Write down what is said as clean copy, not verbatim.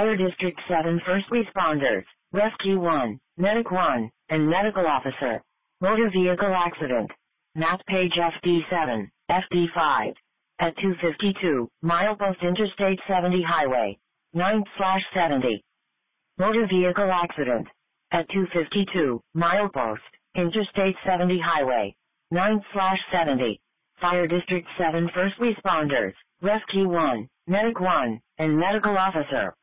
Fire District 7 First Responders, Rescue 1, Medic 1, and Medical Officer. Motor Vehicle Accident. Map page FD7, FD5. At 252, milepost Interstate 70 Highway. 9/70. Motor Vehicle Accident. At 252, milepost, Interstate 70 Highway. 9/70. Fire District 7 First Responders, Rescue 1, Medic 1, and Medical Officer.